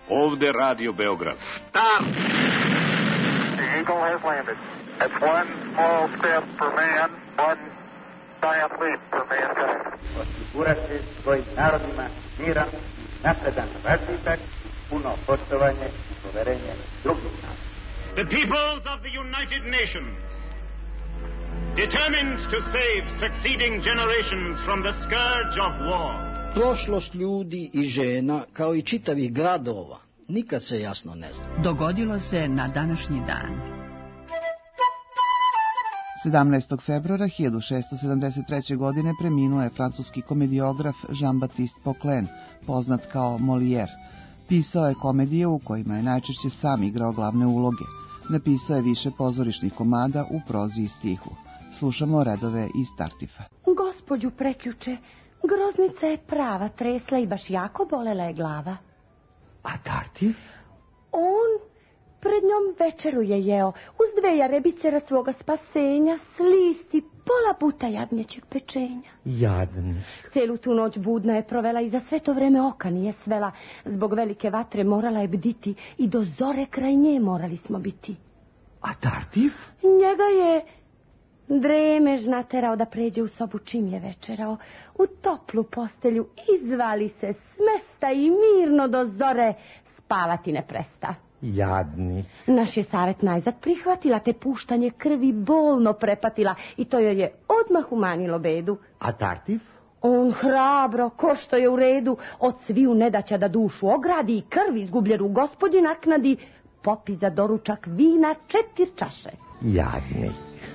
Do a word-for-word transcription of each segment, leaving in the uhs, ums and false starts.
Ovde Radio Beograd. Start! The Eagle has landed. That's one small step for man, one giant leap for mankind. Osigurati svojim narodima miran, napredan razvitak, puno poštovanje i poverenje drugih naroda. The peoples of the United Nations, determined to save succeeding generations from the scourge of war. Prošlost ljudi i žena, kao i čitavih gradova, nikad se jasno ne zna. Dogodilo se na današnji dan. sedamnaestog februara hiljadu šessto sedamdeset treće. godine preminuo je francuski komediograf Jean-Baptiste Poquelin, poznat kao Molière. Pisao je komedije u kojima je najčešće sam igrao glavne uloge. Napisao je više pozorišnih komada u prozi i stihu. Slušamo redove iz Tartifa. Gospođu prekjuče, groznica je prava tresla i baš jako bolela je glava. A Tartif? On pred njom večeru je jeo, uz dve jarebice rad svoga spasenja, slisti, pola puta jagnjećeg pečenja. Jadni. Celu tu noć budna je provela i za sve to vreme oka nije svela. Zbog velike vatre morala je bditi i do zore kraj nje morali smo biti. A Tartif? Njega je dremež naterao da pređe u sobu čim je večerao, u toplu postelju, izvali se s mesta i mirno do zore spavati ne presta. Jadni. Naš je savjet najzad prihvatila, te puštanje krvi bolno prepatila i to joj je odmah umanjilo bedu. A Tartif? On hrabro, ko što je u redu, od sviju nedaća da dušu ogradi i krv izgubljenu gospođi naknadi, popi za doručak vina četiri čaše. Jadni.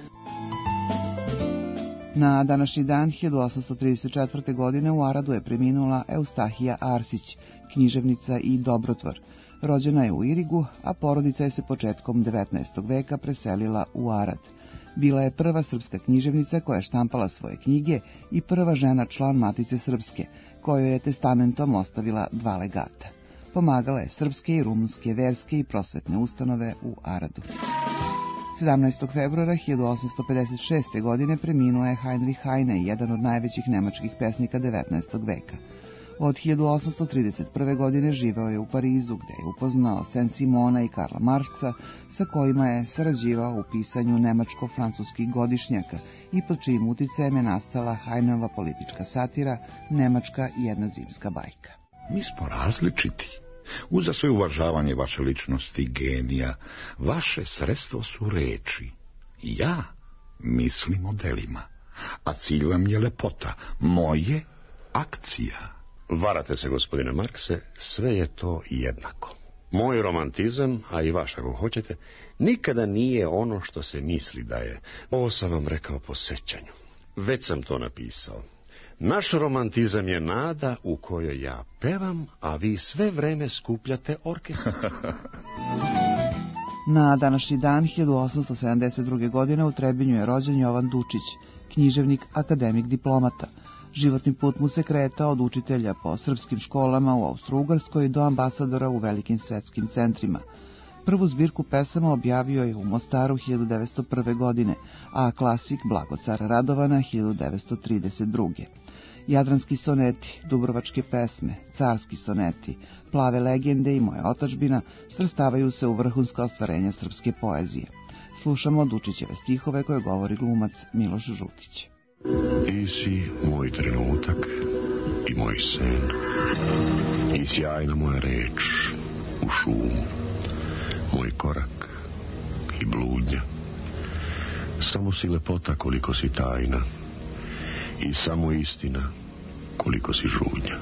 Na današnji dan hiljadu osamsto trideset četvrte. godine u Aradu je preminula Eustahija Arsić, književnica i dobrotvor. Rođena je u Irigu, a porodica je se početkom devetnaestog veka preselila u Arad. Bila je prva srpska književnica koja je štampala svoje knjige i prva žena član Matice Srpske, kojoj je testamentom ostavila dva legata. Pomagala je srpske i rumunske verske i prosvetne ustanove u Aradu. sedamnaestog februara hiljadu osamsto pedeset šeste. godine preminuo je Heinrich Heine, jedan od najvećih nemačkih pesnika devetnaestog veka. Od hiljadu osamsto trideset prve. godine živeo je u Parizu, gde je upoznao Saint-Simona i Karla Marksa, sa kojima je sarađivao u pisanju nemačko-francuskih godišnjaka i pod čijim uticajem je nastala Heineova politička satira Nemačka jedna zimska bajka. Mi smo različiti. Uza sve uvažavanje vaše ličnosti, genija, vaše sredstvo su reči. Ja mislim o delima, a cilj vam je lepota, moje akcija. Varate se, gospodine Markse, sve je to jednako. Moj romantizam, a i vaš ako hoćete, nikada nije ono što se misli da je. Ovo sam vam rekao po sećanju. Već sam to napisao. Naš romantizam je nada u kojoj ja pevam, a vi sve vreme skupljate orkestar. Na današnji dan hiljadu osamsto sedamdeset druge. godine u Trebinju je rođen Jovan Dučić, književnik, akademik, diplomata. Životni put mu se kretao od učitelja po srpskim školama u Austro-Ugarskoj do ambasadora u velikim svetskim centrima. Prvu zbirku pesama objavio je u Mostaru hiljadu devetsto prve. godine, a klasik Blagocar Radovana hiljadu devetsto trideset druge. Jadranski soneti, dubrovačke pesme, carski soneti, plave legende i moja otadžbina svrstavaju se u vrhunska ostvarenja srpske poezije. Slušamo Dučićeve stihove koje govori glumac Miloš Žutić. Ti si moj trenutak i moj sen, i sjajna moja reč u šumu, moj korak i bludnja. Samo si lepota koliko si tajna, i samo istina koliko si žudnja.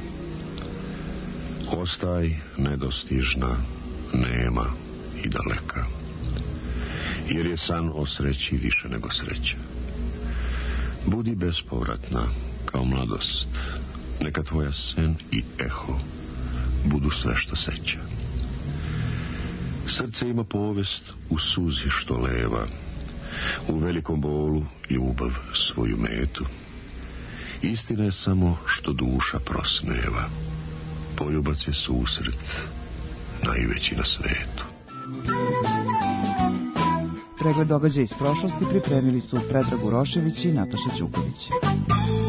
Ostaj nedostižna, nema i daleka, jer je san o sreći više nego sreća. Budi bespovratna kao mladost, neka tvoja sen i eho budu sve što seća. Srce ima povest u suzi što leva, u velikom bolu ljubav svoju metu. Istina je samo što duša prosneva, poljubac je susret najveći na svetu. Pregled događaja iz prošlosti pripremili su Predrag Urošević i Nataša Ćuković.